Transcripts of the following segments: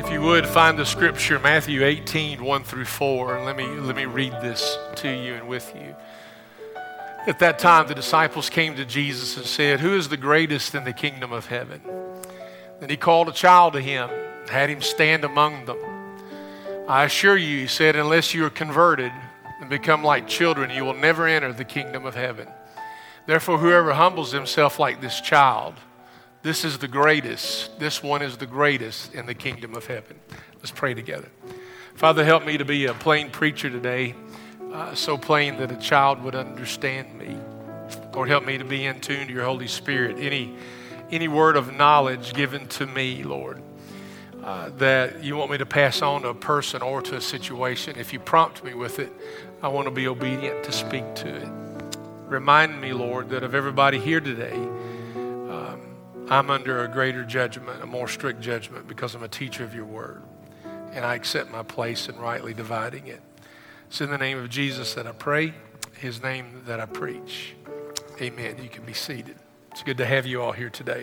If you would, find the scripture, Matthew 18, 1 through 4, and let me read this to you and with you. At that time, the disciples came to Jesus and said, "Who is the greatest in the kingdom of heaven?" Then he called a child to him, had him stand among them. "I assure you," he said, "unless you are converted and become like children, you will never enter the kingdom of heaven. Therefore, whoever humbles himself like this child, this is the greatest. This one is the greatest in the kingdom of heaven." Let's pray together. Father, help me to be a plain preacher today, so plain that a child would understand me. Lord, help me to be in tune to your Holy Spirit. Any word of knowledge given to me, Lord, that you want me to pass on to a person or to a situation, if you prompt me with it, I want to be obedient to speak to it. Remind me, Lord, that of everybody here today, I'm under a greater judgment, a more strict judgment, because I'm a teacher of your word, and I accept my place in rightly dividing it. It's in the name of Jesus that I pray, his name that I preach. Amen. You can be seated. It's good to have you all here today.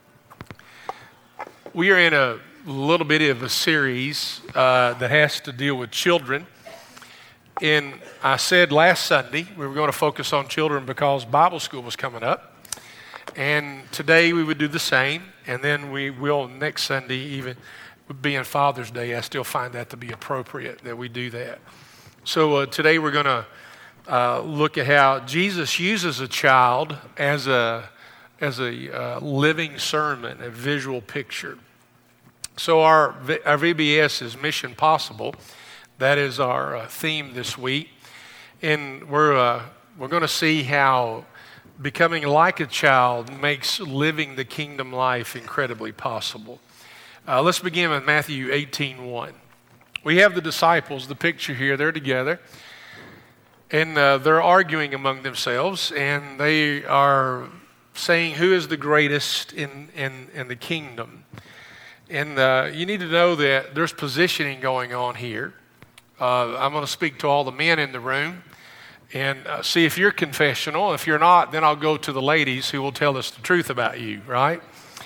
We are in a little bit of a series that has to deal with children. And I said last Sunday we were going to focus on children because Bible school was coming up. And today we would do the same. And then we will next Sunday, even being Father's Day, I still find that to be appropriate that we do that. So today we're going to look at how Jesus uses a child as a living sermon, a visual picture. So our VBS is Mission Possible. That is our theme this week. And we're going to see how becoming like a child makes living the kingdom life incredibly possible. Let's begin with Matthew 18:1. We have the disciples, the picture here, they're together. And they're arguing among themselves, and they are saying who is the greatest in the kingdom. And you need to know that there's positioning going on here. I'm going to speak to all the men in the room and see if you're confessional. If you're not, then I'll go to the ladies who will tell us the truth about you, right?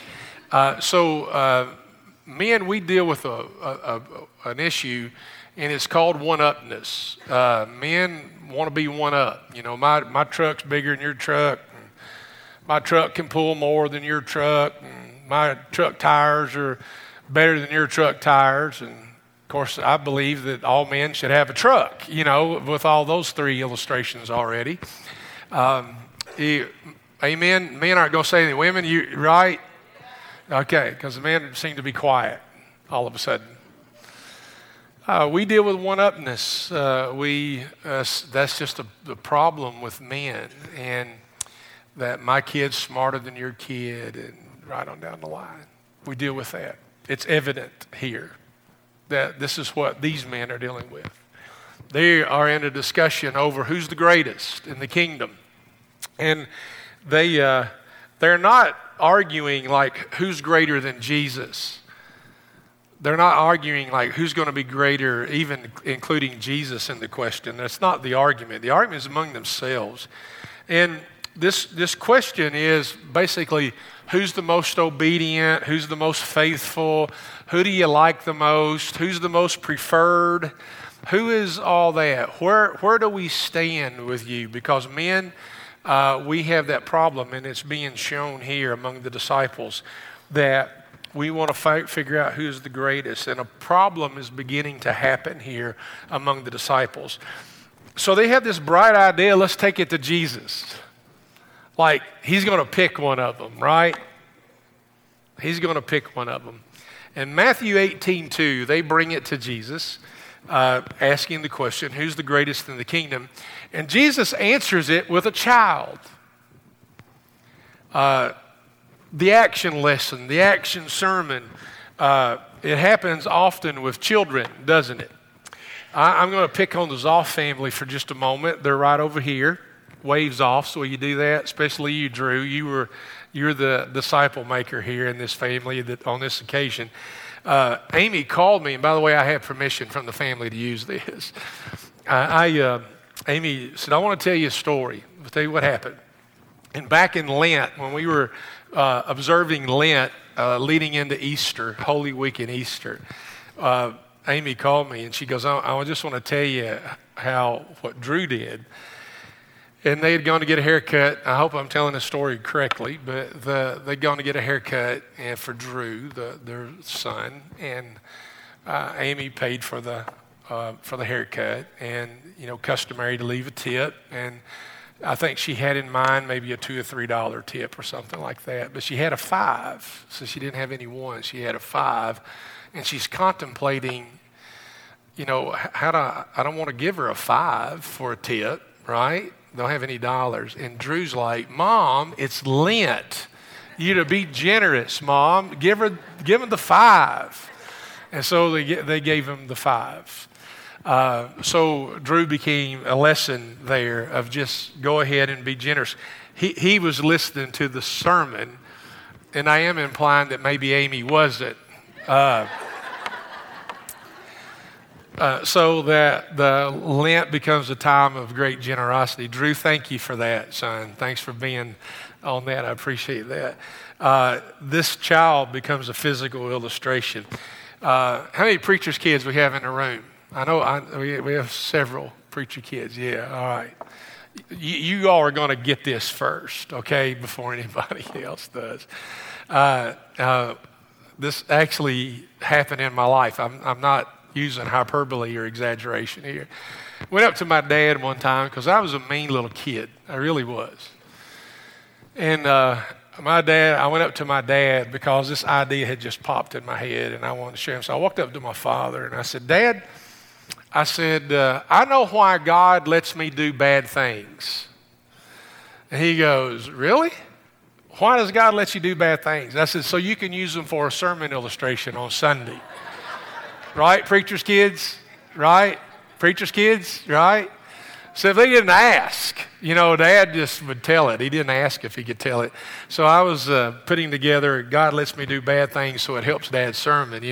So men, we deal with an issue, and it's called one-upness. Men want to be one-up. You know, my truck's bigger than your truck. My truck can pull more than your truck. And my truck tires are better than your truck tires. And, of course, I believe that all men should have a truck, you know, with all those three illustrations already. Amen. Men aren't going to say anything. Women, you right? Okay, because the men seem to be quiet all of a sudden. We deal with one-upness. That's just the problem with men, and that my kid's smarter than your kid, and right on down the line. We deal with that. It's evident here that this is what these men are dealing with. They are in a discussion over who's the greatest in the kingdom, and they're not arguing like who's greater than Jesus. They're not arguing like who's going to be greater, even including Jesus in the question. That's not the argument. The argument is among themselves. And this question is basically who's the most obedient, who's the most faithful, who do you like the most, who's the most preferred, who is all that? Where do we stand with you? Because men, we have that problem, and it's being shown here among the disciples that we want to figure out who's the greatest, and a problem is beginning to happen here among the disciples. So they have this bright idea, let's take it to Jesus. Like, he's going to pick one of them, right? He's going to pick one of them. In Matthew 18:2, they bring it to Jesus, asking the question, who's the greatest in the kingdom? And Jesus answers it with a child. The action lesson, the action sermon, it happens often with children, doesn't it? I'm going to pick on the Zoff family for just a moment. They're right over here. Waves off, so you do that, especially you, Drew. You're the disciple maker here in this family on this occasion. Amy called me, and by the way, I have permission from the family to use this. Amy said, I want to tell you a story. I'll tell you what happened. And back in Lent, when we were observing Lent leading into Easter, Holy Week and Easter, Amy called me and she goes, I just want to tell you what Drew did. And they had gone to get a haircut. I hope I'm telling the story correctly, but they'd gone to get a haircut and for Drew, their son, and Amy paid for the haircut, and customary to leave a tip, and I think she had in mind maybe a $2 or $3 tip or something like that, but she had a $5, so she didn't have any ones. She had a $5, and she's contemplating, I don't want to give her a $5 for a tip, right? Don't have any dollars. And Drew's like, Mom, it's Lent. You to be generous, Mom. Give him the $5. And so they gave him the $5. So Drew became a lesson there of just go ahead and be generous. He was listening to the sermon, and I am implying that maybe Amy wasn't. So that the Lent becomes a time of great generosity. Drew, thank you for that, son. Thanks for being on that. I appreciate that. This child becomes a physical illustration. How many preacher's kids we have in the room? I know we have several preacher kids. Yeah, all right. You all are going to get this first, okay, before anybody else does. This actually happened in my life. I'm not using hyperbole or exaggeration here. Went up to my dad one time because I was a mean little kid. I really was. And I went up to my dad because this idea had just popped in my head and I wanted to share him. So I walked up to my father and I said, Dad, I know why God lets me do bad things. And he goes, really? Why does God let you do bad things? I said, so you can use them for a sermon illustration on Sunday. Right, preacher's kids? Right? Preacher's kids? Right? So if they didn't ask, Dad just would tell it. He didn't ask if he could tell it. So I was putting together, God lets me do bad things so it helps Dad's sermon,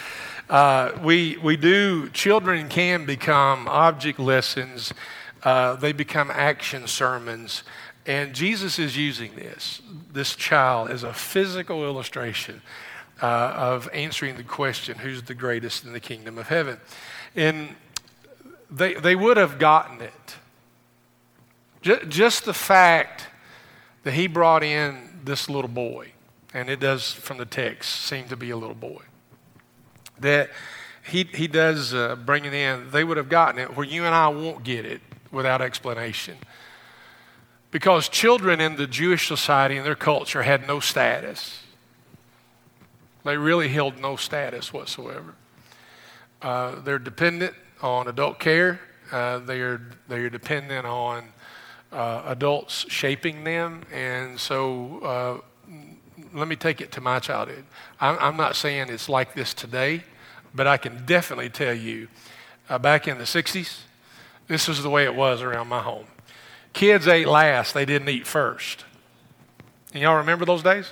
Children can become object lessons. They become action sermons. And Jesus is using this child as a physical illustration of answering the question, who's the greatest in the kingdom of heaven? And they would have gotten it. Just the fact that he brought in this little boy, and it does from the text seem to be a little boy, that he does bring it in, they would have gotten it where you and I won't get it without explanation. Because children in the Jewish society and their culture had no status. They really held no status whatsoever. They're dependent on adult care. They are dependent on adults shaping them. And so let me take it to my childhood. I'm not saying it's like this today, but I can definitely tell you back in the 60s, this is the way it was around my home. Kids ate last. They didn't eat first. And y'all remember those days?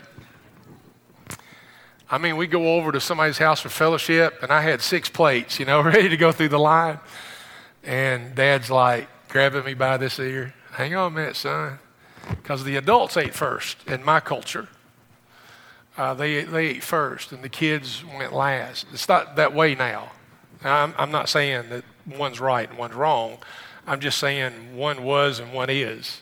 I mean, we go over to somebody's house for fellowship, and I had 6 plates, ready to go through the line. And Dad's like grabbing me by this ear. Hang on a minute, son. Because the adults ate first in my culture. They ate first, and the kids went last. It's not that way now. I'm not saying that one's right and one's wrong. I'm just saying one was and one is.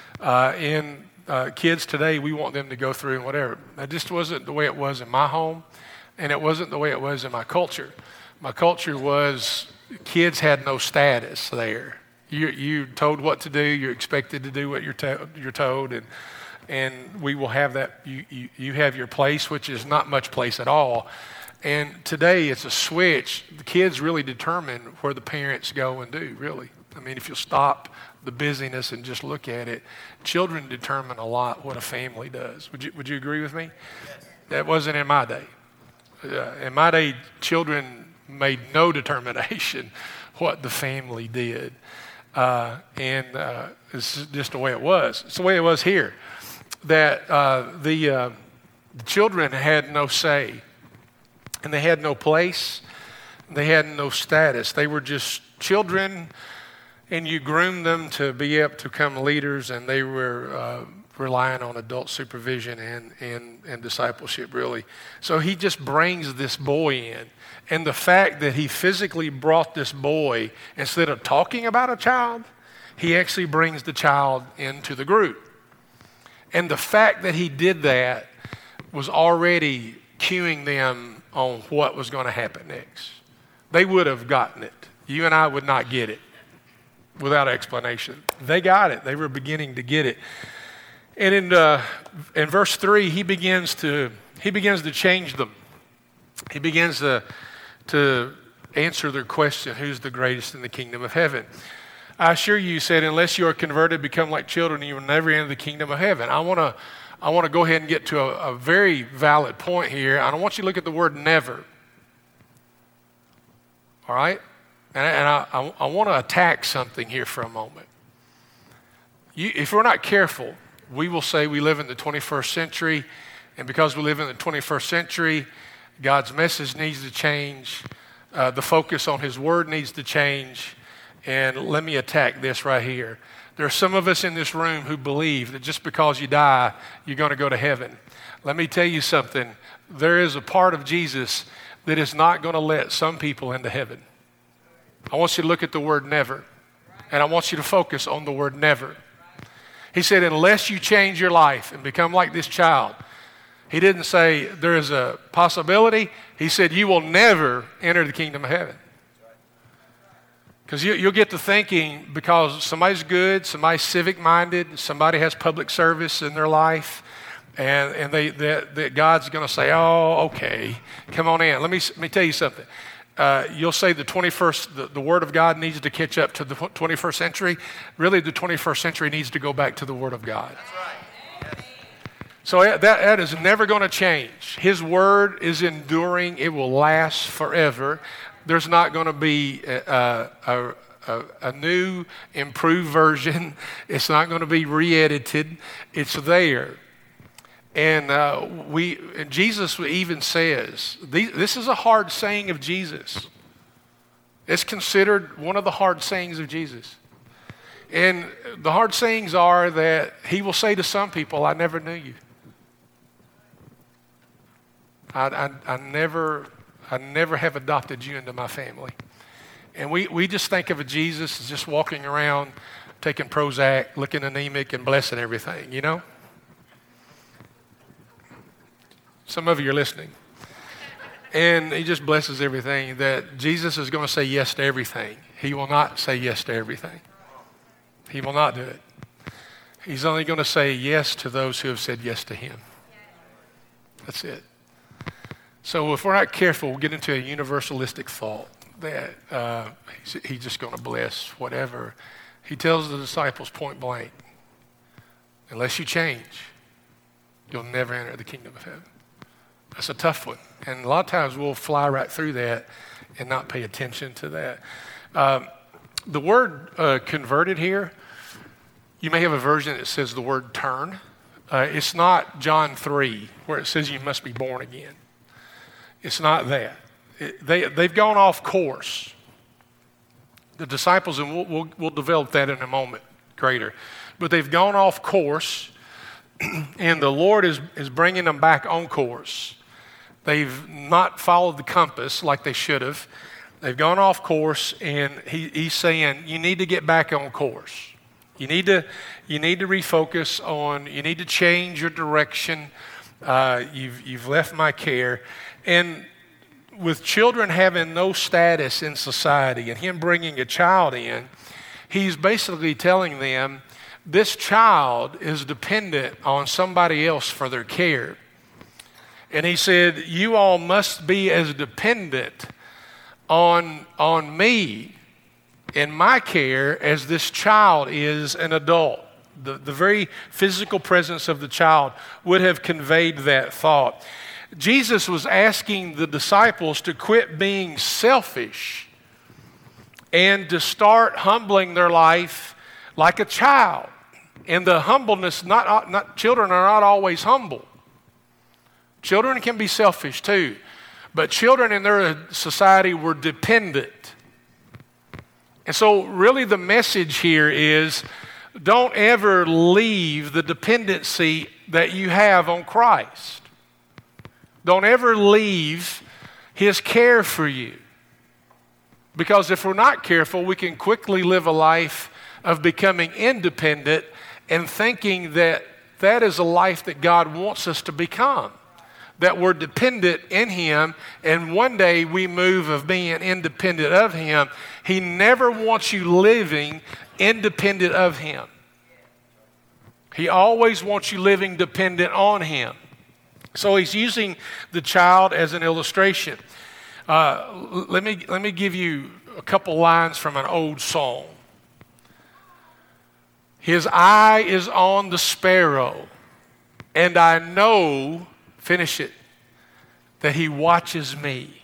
Kids today, we want them to go through and whatever. That just wasn't the way it was in my home, and it wasn't the way it was in my culture. My culture was kids had no status there. You're told what to do. You're expected to do what you're told, and we will have that. You have your place, which is not much place at all. And today it's a switch. The kids really determine where the parents go and do, really. I mean, if you'll stop the busyness and just look at it, children determine a lot what a family does. Would you agree with me? Yes. That wasn't in my day. In my day, children made no determination what the family did. It's just the way it was. It's the way it was here. That the children had no say, and they had no place. They had no status. They were just children, and you groomed them to be able to become leaders, and they were relying on adult supervision and discipleship, really. So he just brings this boy in. And the fact that he physically brought this boy, instead of talking about a child, he actually brings the child into the group. And the fact that he did that was already cueing them on what was going to happen next. They would have gotten it. You and I would not get it without explanation. They got it. They were beginning to get it. And in verse 3, he begins to change them. He begins to answer their question, who's the greatest in the kingdom of heaven? I assure you, he said, unless you are converted, become like children, you will never enter the kingdom of heaven. I want to go ahead and get to a very valid point here. I don't want you to look at the word never. All right? And I want to attack something here for a moment. If we're not careful, we will say we live in the 21st century, and because we live in the 21st century, God's message needs to change. The focus on His Word needs to change. And let me attack this right here. There are some of us in this room who believe that just because you die, you're going to go to heaven. Let me tell you something. There is a part of Jesus that is not going to let some people into heaven. I want you to look at the word never, and I want you to focus on the word never. He said, unless you change your life and become like this child, he didn't say there is a possibility. He said you will never enter the kingdom of heaven. Because you'll get to thinking because somebody's good, somebody's civic-minded, somebody has public service in their life, and that God's going to say, oh, okay, come on in. Let me tell you something. You'll say the Word of God needs to catch up to the 21st century. Really, the 21st century needs to go back to the Word of God. That's right. Yes. So that is never going to change. His Word is enduring. It will last forever. There's not going to be a new, improved version. It's not going to be re-edited. It's there. And Jesus even says, this is a hard saying of Jesus. It's considered one of the hard sayings of Jesus. And the hard sayings are that he will say to some people, I never knew you. I never have adopted you into my family. And we just think of a Jesus as just walking around, taking Prozac, looking anemic, and blessing everything, you know? Some of you are listening. And he just blesses everything. That Jesus is going to say yes to everything. He will not say yes to everything. He will not do it. He's only going to say yes to those who have said yes to him. That's it. So if we're not careful, we'll get into a universalistic thought that he's just going to bless whatever. He tells the disciples point blank, unless you change, you'll never enter the kingdom of heaven. That's a tough one. And a lot of times we'll fly right through that and not pay attention to that. The word converted here, you may have a version that says the word turn. It's not John 3 where it says you must be born again. It's not that. They've gone off course. The disciples, and we'll develop that in a moment greater, but they've gone off course and the Lord is bringing them back on course. They've not followed the compass like they should have. They've gone off course, and he's saying, you need to get back on course. You need to refocus on, you need to change your direction. You've left my care. And with children having no status in society and him bringing a child in, he's basically telling them this child is dependent on somebody else for their care. And he said, you all must be as dependent on me in my care as this child is an adult. The very physical presence of the child would have conveyed that thought. Jesus was asking the disciples to quit being selfish and to start humbling their life like a child. And the humbleness, children are not always humble. Children can be selfish too, but children in their society were dependent. And so really the message here is don't ever leave the dependency that you have on Christ. Don't ever leave His care for you. Because if we're not careful, we can quickly live a life of becoming independent and thinking that that is a life that God wants us to become. That we're dependent in Him, and one day we move of being independent of Him. He never wants you living independent of Him. He always wants you living dependent on Him. So He's using the child as an illustration. Let me give you a couple lines from an old song. His eye is on the sparrow, and I know, finish it, that He watches me.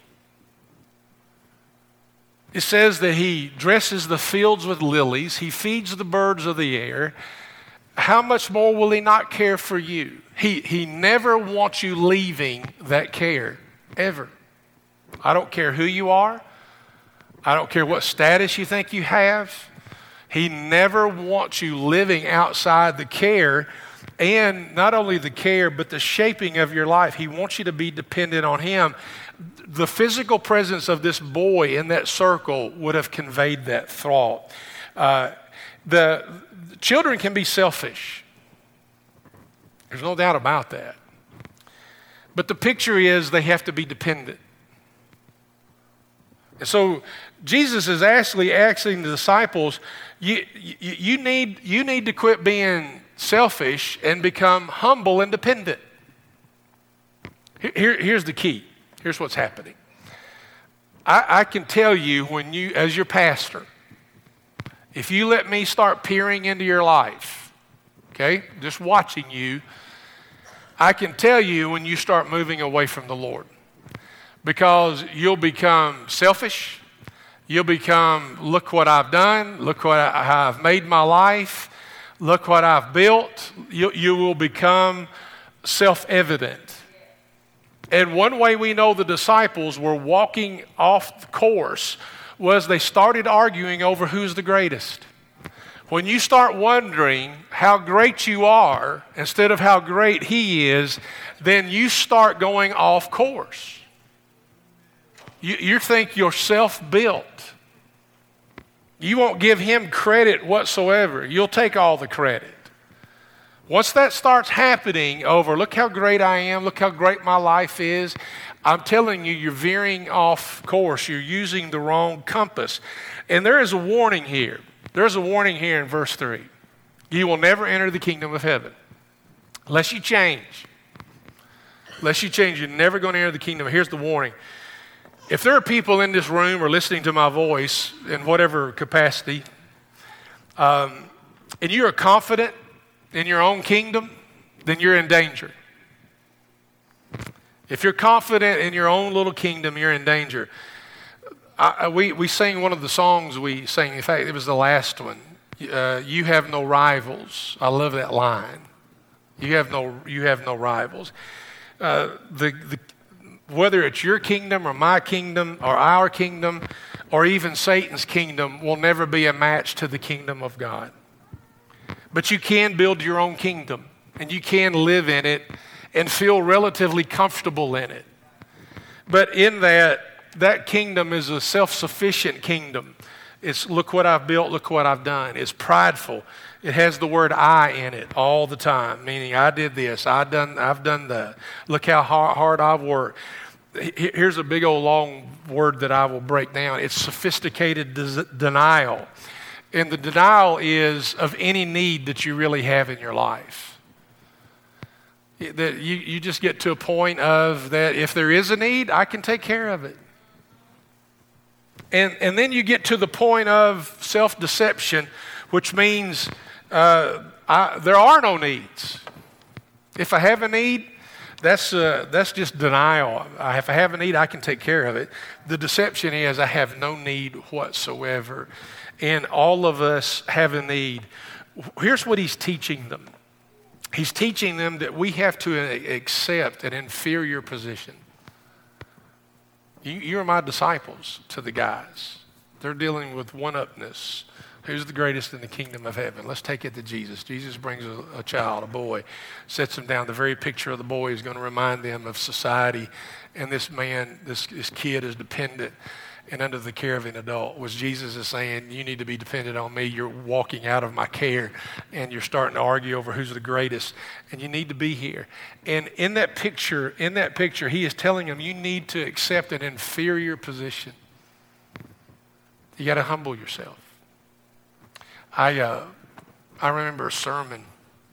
It says that He dresses the fields with lilies. He feeds the birds of the air. How much more will He not care for you? He never wants you leaving that care, ever. I don't care who you are. I don't care what status you think you have. He never wants you living outside the care, and not only the care, but the shaping of your life. He wants you to be dependent on Him. The physical presence of this boy in that circle would have conveyed that thought. The children can be selfish. There's no doubt about that. But the picture is they have to be dependent. And so Jesus is actually asking the disciples, you need to quit being selfish and become humble and dependent. Here's the key. Here's what's happening. I can tell you when you, as your pastor, if you let me start peering into your life, okay, just watching you, I can tell you when you start moving away from the Lord. Because you'll become selfish. You'll become, look what I've done. Look how I've made my life. Look what I've built. You will become self-evident. And one way we know the disciples were walking off the course was they started arguing over who's the greatest. When you start wondering how great you are instead of how great He is, then you start going off course. You think you're self-built. You won't give Him credit whatsoever. You'll take all the credit. Once that starts happening over, look how great I am, look how great my life is, I'm telling you, you're veering off course. You're using the wrong compass. And there is a warning here. There's a warning here in verse 3. You will never enter the kingdom of heaven unless you change. Unless you change, you're never going to enter the kingdom. Here's the warning. If there are people in this room or listening to my voice in whatever capacity, and you are confident in your own kingdom, then you're in danger. If you're confident in your own little kingdom, you're in danger. We sang one of the songs we sang. In fact, it was the last one. You have no rivals. I love that line. You have no rivals. Whether it's your kingdom or my kingdom or our kingdom or even Satan's kingdom will never be a match to the kingdom of God. But you can build your own kingdom and you can live in it and feel relatively comfortable in it. But in that kingdom is a self-sufficient kingdom. It's look what I've built, look what I've done. It's prideful. It has the word I in it all the time, meaning I did this, I've done that. Look how hard I've worked. Here's a big old long word that I will break down. It's sophisticated denial. And the denial is of any need that you really have in your life. That you just get to a point of that if there is a need, I can take care of it. And then you get to the point of self-deception, which means there are no needs. If I have a need, that's just denial. If I have a need, I can take care of it. The deception is I have no need whatsoever. And all of us have a need. Here's what He's teaching them. He's teaching them that we have to accept an inferior position. You are my disciples to the guys. They're dealing with one-upness, Who's the greatest in the kingdom of heaven? Let's take it to Jesus. Jesus brings a child, a boy, sets him down. The very picture of the boy is going to remind them of society. And this man, this kid is dependent and under the care of an adult. Was Jesus is saying, you need to be dependent on me. You're walking out of my care and you're starting to argue over who's the greatest and you need to be here. And in that picture, he is telling him you need to accept an inferior position. You got to humble yourself. I remember a sermon,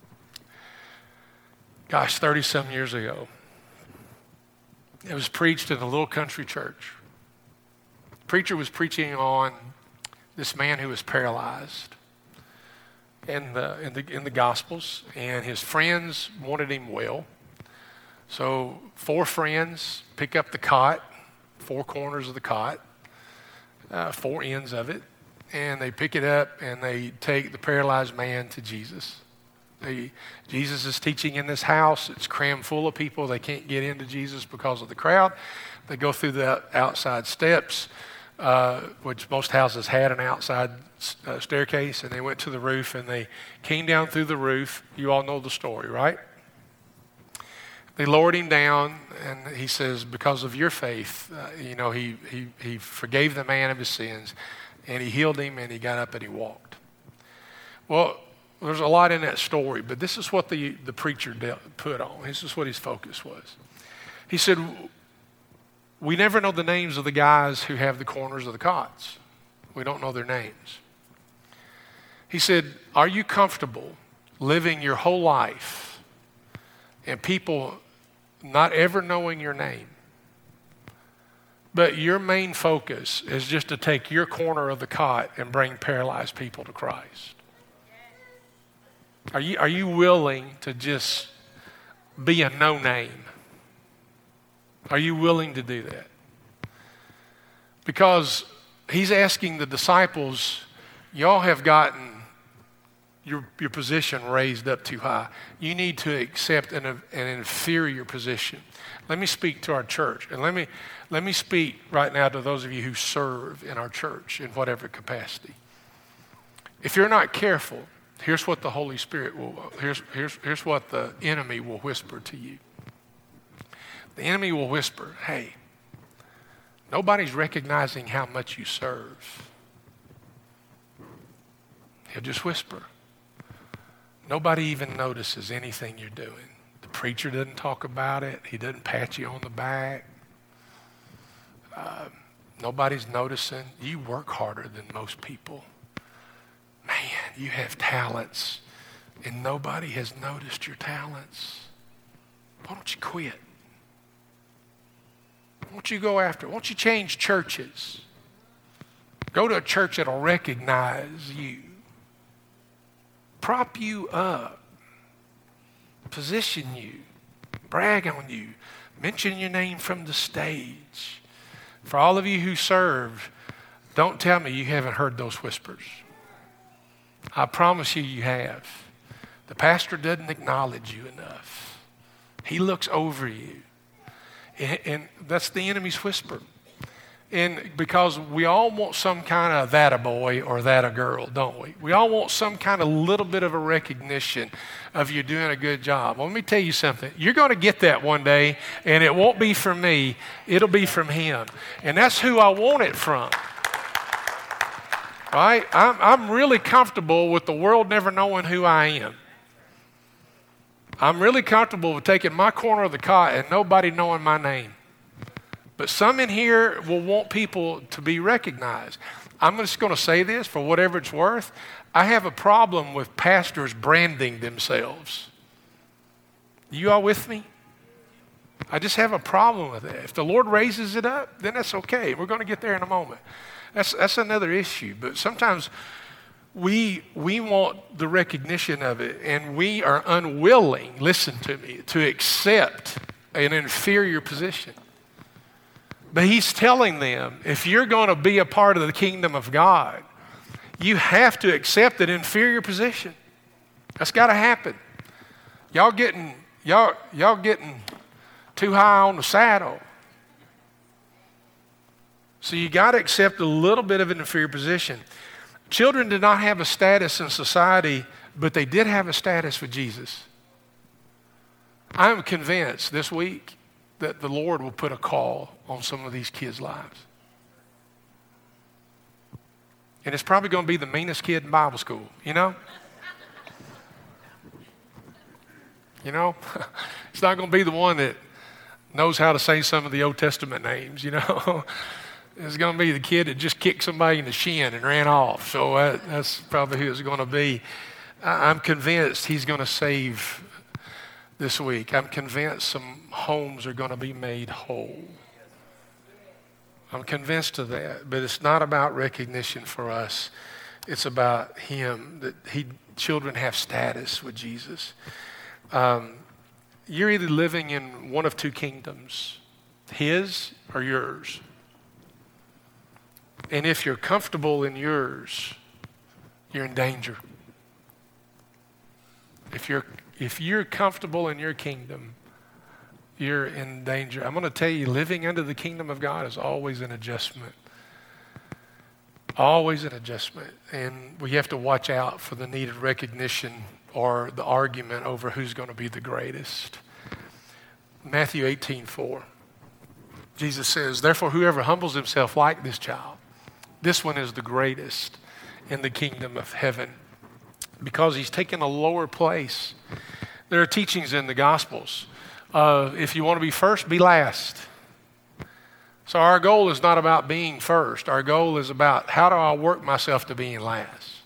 30-some years ago. It was preached in a little country church. The preacher was preaching on this man who was paralyzed in the Gospels, and his friends wanted him well. So 4 friends pick up the cot, 4 corners of the cot, 4 ends of it, and they pick it up and they take the paralyzed man to Jesus. Jesus is teaching in this house. It's crammed full of people. They can't get into Jesus because of the crowd. They go through the outside steps, which most houses had an outside staircase, and they went to the roof and they came down through the roof. You all know the story, right? They lowered him down, and he says, because of your faith, he forgave the man of his sins, and he healed him, and he got up and he walked. Well, there's a lot in that story, but this is what the preacher put on. This is what his focus was. He said, we never know the names of the guys who have the corners of the cots. We don't know their names. He said, are you comfortable living your whole life and people not ever knowing your name, but your main focus is just to take your corner of the cot and bring paralyzed people to Christ? Are you willing to just be a no-name? Are you willing to do that? Because he's asking the disciples, y'all have gotten your position raised up too high. You need to accept an inferior position. Let me speak to our church, and let me speak right now to those of you who serve in our church in whatever capacity. If you're not careful, here's what the Holy Spirit here's what the enemy will whisper to you. The enemy will whisper, hey, nobody's recognizing how much you serve. He'll just whisper. Nobody even notices anything you're doing. The preacher doesn't talk about it. He doesn't pat you on the back. Nobody's noticing. You work harder than most people. Man, you have talents, and nobody has noticed your talents. Why don't you quit? Why don't you go after it? Why don't you change churches? Go to a church that'll recognize you, prop you up, position you, brag on you, mention your name from the stage. For all of you who serve, don't tell me you haven't heard those whispers. I promise you, you have. The pastor doesn't acknowledge you enough. He looks over you. And that's the enemy's whisper. And because we all want some kind of that a boy or that a girl, don't we? We all want some kind of little bit of a recognition of you doing a good job. Well, let me tell you something. You're going to get that one day, and it won't be from me. It'll be from him. And that's who I want it from. Right? I'm really comfortable with the world never knowing who I am. I'm really comfortable with taking my corner of the cot and nobody knowing my name. But some in here will want people to be recognized. I'm just going to say this for whatever it's worth. I have a problem with pastors branding themselves. You all with me? I just have a problem with that. If the Lord raises it up, then that's okay. We're going to get there in a moment. That's another issue. But sometimes we want the recognition of it, and we are unwilling, listen to me, to accept an inferior position. But he's telling them, if you're going to be a part of the kingdom of God, you have to accept an inferior position. That's got to happen. Y'all getting too high on the saddle. So you got to accept a little bit of an inferior position. Children did not have a status in society, but they did have a status with Jesus. I'm convinced this week that the Lord will put a call on some of these kids' lives. And it's probably going to be the meanest kid in Bible school, you know? You know? It's not going to be the one that knows how to say some of the Old Testament names, you know? It's going to be the kid that just kicked somebody in the shin and ran off. So that's probably who it's going to be. I'm convinced he's going to save this week. I'm convinced some homes are going to be made whole. I'm convinced of that, but it's not about recognition for us. It's about him, that children have status with Jesus. You're either living in one of two kingdoms, his or yours. And if you're comfortable in yours, you're in danger. If you're comfortable in your kingdom, you're in danger. I'm going to tell you, living under the kingdom of God is always an adjustment. Always an adjustment. And we have to watch out for the needed recognition or the argument over who's going to be the greatest. Matthew 18:4. Jesus says, therefore, whoever humbles himself like this child, this one is the greatest in the kingdom of heaven, because he's taken a lower place. There are teachings in the Gospels. If you want to be first, be last. So our goal is not about being first. Our goal is about how do I work myself to being last.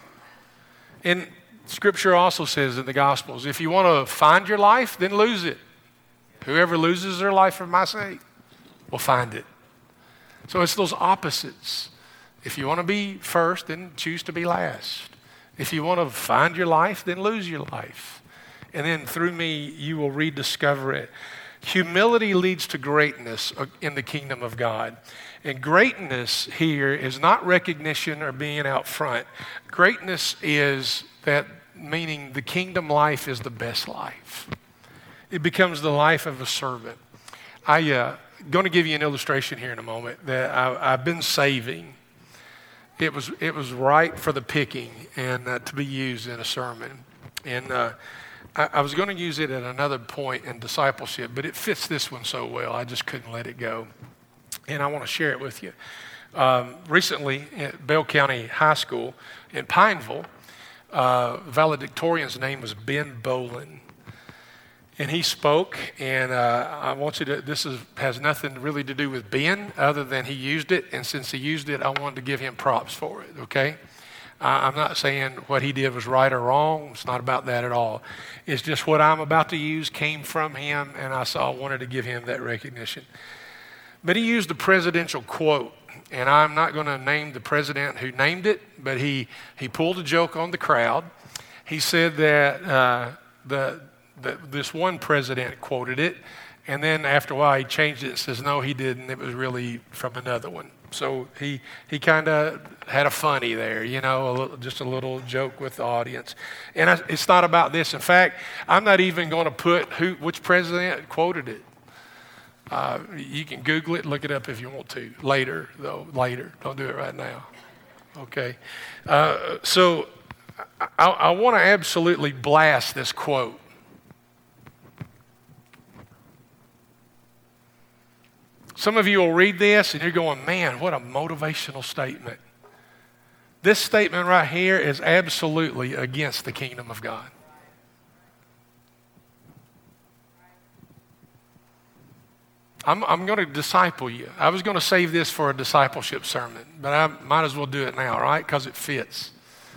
And Scripture also says in the Gospels, if you want to find your life, then lose it. Whoever loses their life for my sake will find it. So it's those opposites. If you want to be first, then choose to be last. If you want to find your life, then lose your life. And then through me, you will rediscover it. Humility leads to greatness in the kingdom of God. And greatness here is not recognition or being out front. Greatness is that, meaning the kingdom life is the best life. It becomes the life of a servant. I'm going to give you an illustration here in a moment that I've been saving. It was right for the picking and to be used in a sermon. And I was going to use it at another point in discipleship, but it fits this one so well, I just couldn't let it go. And I want to share it with you. Recently, at Bell County High School in Pineville, valedictorian's name was Ben Bolin. And he spoke, and I want you to, has nothing really to do with Ben other than he used it. And since he used it, I wanted to give him props for it, okay? I'm not saying what he did was right or wrong. It's not about that at all. It's just what I'm about to use came from him, and I wanted to give him that recognition. But he used the presidential quote, and I'm not going to name the president who named it, but he pulled a joke on the crowd. He said that this one president quoted it, and then after a while he changed it and says, no, he didn't. It was really from another one. So he kind of had a funny there, you know, just a little joke with the audience. And it's not about this. In fact, I'm not even going to put which president quoted it. You can Google it, look it up if you want to. Later, though, later. Don't do it right now. Okay. So I want to absolutely blast this quote. Some of you will read this and you're going, man, what a motivational statement. This statement right here is absolutely against the kingdom of God. I'm going to disciple you. I was going to save this for a discipleship sermon, but I might as well do it now, right? Because it fits.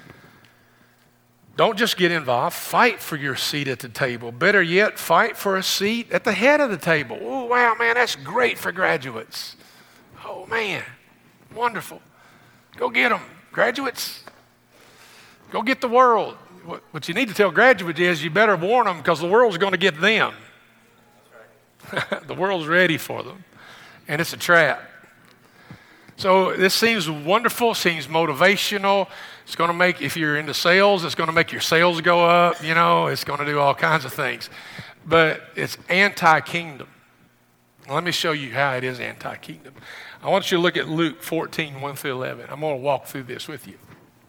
Don't just get involved. Fight for your seat at the table. Better yet, fight for a seat at the head of the table. Oh, wow, man, that's great for graduates. Oh, man, wonderful. Go get them, graduates. Go get the world. What you need to tell graduates is you better warn them because the world's going to get them. The world's ready for them, and it's a trap. So this seems wonderful, seems motivational. It's going to make, if you're into sales, it's going to make your sales go up. You know, it's going to do all kinds of things. But it's anti-kingdom. Let me show you how it is anti-kingdom. I want you to look at Luke 14, 1 through 11. I'm going to walk through this with you.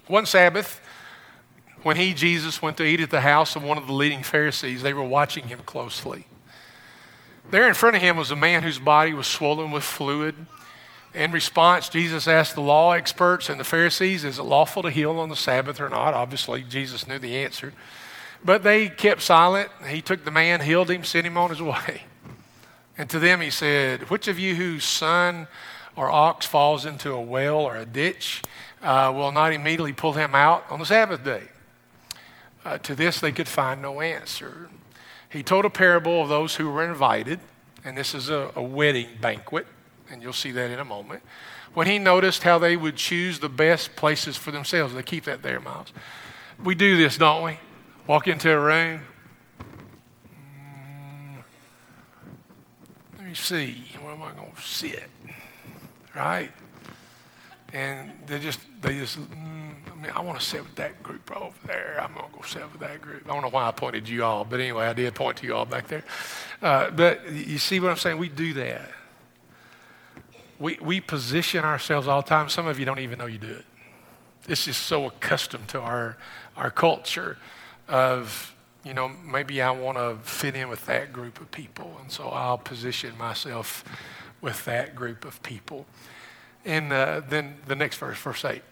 One Sabbath, when Jesus went to eat at the house of one of the leading Pharisees, they were watching him closely. There in front of him was a man whose body was swollen with fluid. In response, Jesus asked the law experts and the Pharisees, is it lawful to heal on the Sabbath or not? Obviously, Jesus knew the answer. But they kept silent. He took the man, healed him, sent him on his way. And to them he said, which of you whose son or ox falls into a well or a ditch will not immediately pull him out on the Sabbath day? To this they could find no answer. He told a parable of those who were invited, and this is a wedding banquet, and you'll see that in a moment. When he noticed how they would choose the best places for themselves. They keep that there, Miles. We do this, don't we? Walk into a room. Let me see. Where am I going to sit? Right? And they just I want to sit with that group over there. I'm going to go sit with that group. I don't know why I pointed you all, but anyway, I did point to you all back there. But you see what I'm saying? We do that. We position ourselves all the time. Some of you don't even know you do it. It's just so accustomed to our culture of, maybe I want to fit in with that group of people, and so I'll position myself with that group of people. And then the next verse, verse 8.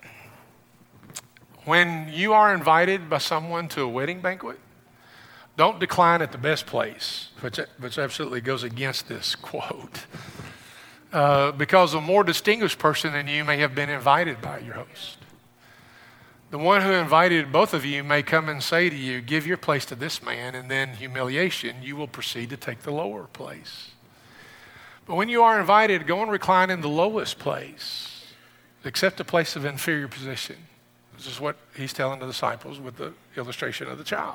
When you are invited by someone to a wedding banquet, don't decline at the best place, which absolutely goes against this quote. Because a more distinguished person than you may have been invited by your host. The one who invited both of you may come and say to you, give your place to this man, and then humiliation, you will proceed to take the lower place. But when you are invited, go and recline in the lowest place, accept a place of inferior position. This is what he's telling the disciples with the illustration of the child.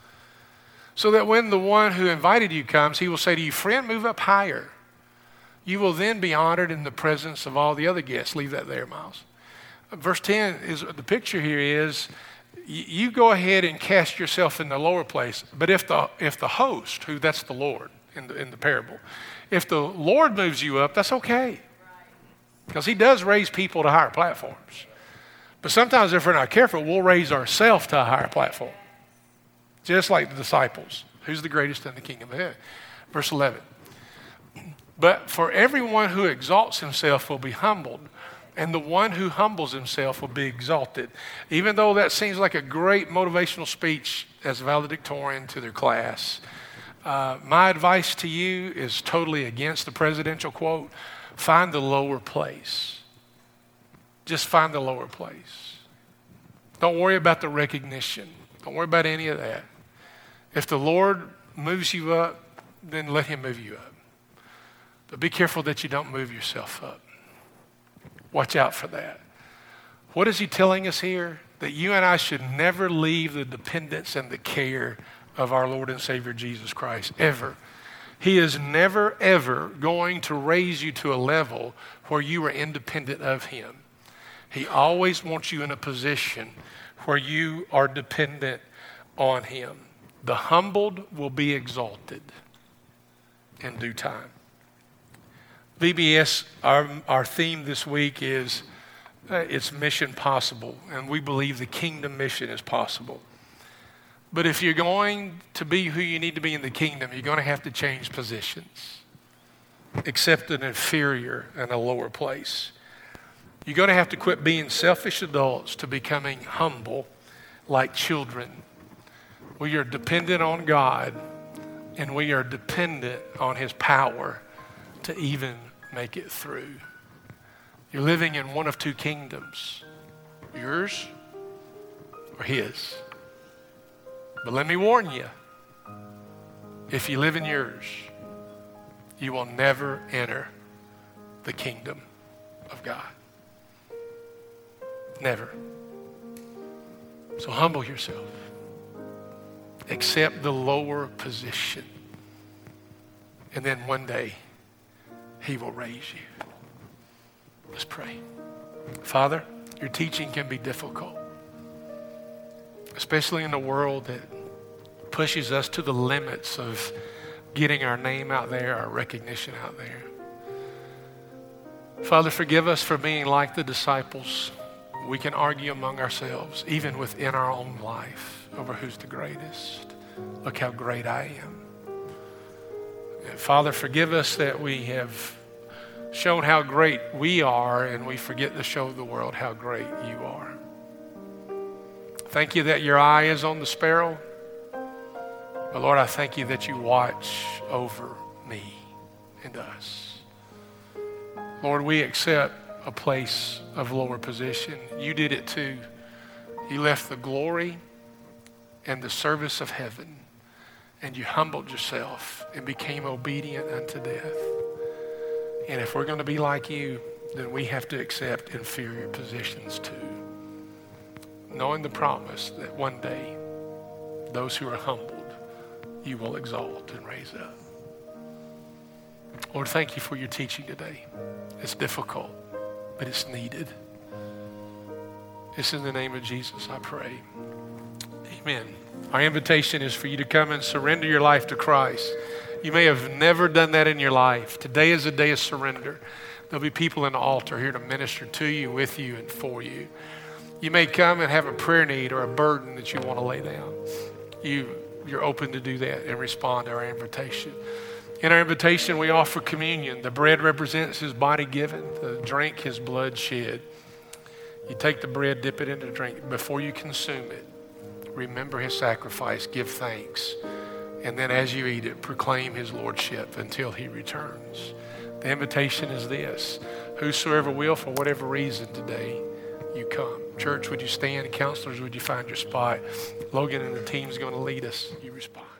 So that when the one who invited you comes, he will say to you, friend, move up higher. You will then be honored in the presence of all the other guests. Leave that there, Miles. Verse 10 is the picture here is you go ahead and cast yourself in the lower place. But if the host, who that's the Lord in the parable, if the Lord moves you up, that's okay. Because he does raise people to higher platforms. But sometimes if we're not careful, we'll raise ourselves to a higher platform. Just like the disciples. Who's the greatest in the kingdom of heaven? Verse 11. But for everyone who exalts himself will be humbled, and the one who humbles himself will be exalted. Even though that seems like a great motivational speech as valedictorian to their class, my advice to you is totally against the presidential quote. Find the lower place. Just find the lower place. Don't worry about the recognition. Don't worry about any of that. If the Lord moves you up, then let him move you up. But be careful that you don't move yourself up. Watch out for that. What is he telling us here? That you and I should never leave the dependence and the care of our Lord and Savior Jesus Christ, ever. He is never, ever going to raise you to a level where you are independent of him. He always wants you in a position where you are dependent on him. The humbled will be exalted in due time. VBS, our theme this week is it's mission possible, and we believe the kingdom mission is possible. But if you're going to be who you need to be in the kingdom, you're going to have to change positions, accept an inferior and a lower place. You're going to have to quit being selfish adults to becoming humble like children. We are dependent on God, and we are dependent on his power to even make it through. You're living in one of two kingdoms, yours or his. But let me warn you, if you live in yours, you will never enter the kingdom of God. Never. So humble yourself. Accept the lower position. And then one day, he will raise you. Let's pray. Father, your teaching can be difficult, especially in a world that pushes us to the limits of getting our name out there, our recognition out there. Father, forgive us for being like the disciples We can argue among ourselves, even within our own life, over who's the greatest. Look how great I am. And Father, forgive us that we have shown how great we are and we forget to show the world how great you are. Thank you that your eye is on the sparrow. But Lord, I thank you that you watch over me and us. Lord, we accept a place of lower position. You did it too. You left the glory and the service of heaven, and you humbled yourself and became obedient unto death. And if we're going to be like you, then we have to accept inferior positions too, knowing the promise that one day those who are humbled, you will exalt and raise up. Lord, thank you for your teaching today. It's difficult, but it's needed. It's in the name of Jesus I pray. Amen. Our invitation is for you to come and surrender your life to Christ. You may have never done that in your life. Today is a day of surrender. There'll be people in the altar here to minister to you, with you, and for you. You may come and have a prayer need or a burden that you want to lay down. You're open to do that and respond to our invitation. In our invitation, we offer communion. The bread represents his body given, the drink, his blood shed. You take the bread, dip it in the drink. Before you consume it, remember his sacrifice, give thanks. And then as you eat it, proclaim his lordship until he returns. The invitation is this: whosoever will, for whatever reason today, you come. Church, would you stand? Counselors, would you find your spot? Logan and the team's going to lead us. You respond.